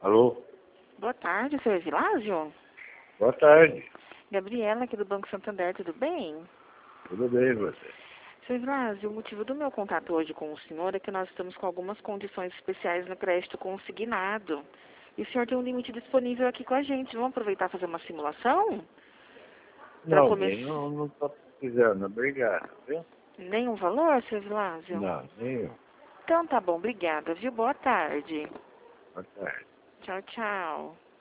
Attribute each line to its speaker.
Speaker 1: Alô?
Speaker 2: Boa tarde, seu Evilásio.
Speaker 1: Boa tarde.
Speaker 2: Gabriela, aqui do Banco Santander, tudo bem?
Speaker 1: Tudo bem, você?
Speaker 2: Seu Evilásio, o motivo do meu contato hoje com o senhor é que nós estamos com algumas condições especiais no crédito consignado. E o senhor tem um limite disponível aqui com a gente. Vamos aproveitar e fazer uma simulação? Para
Speaker 1: Não,
Speaker 2: começar.
Speaker 1: bem, não estou precisando. Obrigado, viu?
Speaker 2: Nenhum valor, seu Evilásio?
Speaker 1: Não, nenhum.
Speaker 2: Então tá bom, obrigada, viu? Boa tarde.
Speaker 1: Boa tarde.
Speaker 2: Tchau, tchau.